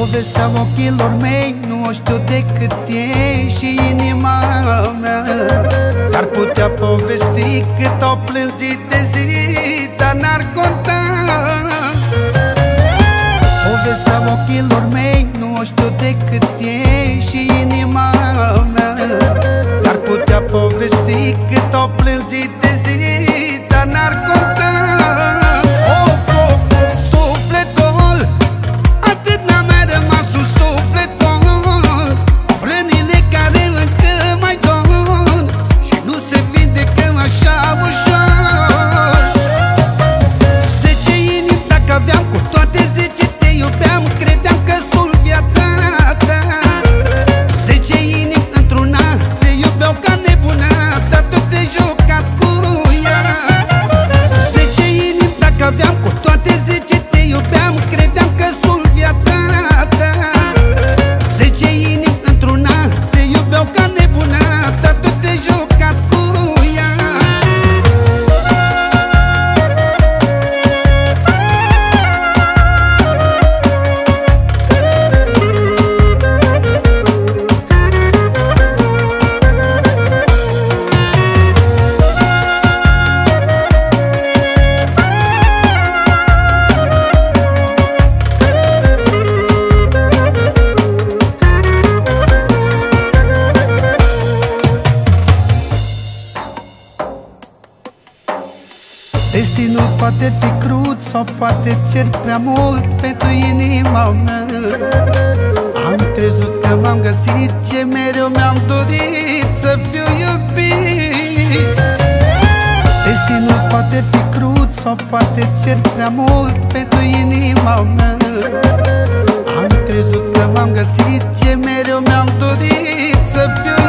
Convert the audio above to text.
Povestea ochilor mei nu o știu decât e și inima mea. Ar putea povesti cât au plâns zi de zi, dar n-ar conta. Povestea ochilor mei nu o știu decât e și inima mea. Ar putea povesti cât au plâns zi de zi, dar n-ar conta. Of, of, of, sufletul, atât n-a mai rămas un sufletul. Vrănile care încă mai dor și nu se vindecă așa ușor. 10 inimi dacă aveam, cu toate 10 te iubeam. Credeam că sunt viața ta. 10 inimi într-una te iubeau ca nebuna, dar tu te-ai jucat cu ea. 10 inimi dacă aveam, cu toate 10 te iubeam. Credeam că sunt viața ta. 10 inimi într-una te iubeau ca nebuna, dar tu te-ai jucat cu ea. Destinul poate fi crud sau poate cer prea mult pentru inima mea. Am crezut că m-am găsit ce mereu mi-am dorit, să fiu iubit. Destinul poate fi crud sau poate cer prea mult pentru inima mea. Am crezut că m-am găsit ce mereu mi-am dorit, să fiu